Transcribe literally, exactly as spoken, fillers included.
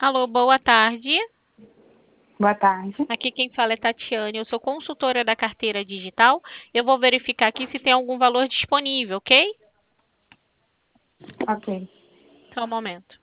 Alô, boa tarde. Boa tarde. Aqui quem fala é Tatiane, eu sou consultora da carteira digital. Eu vou verificar aqui se tem algum valor disponível, ok? Ok. Só um momento.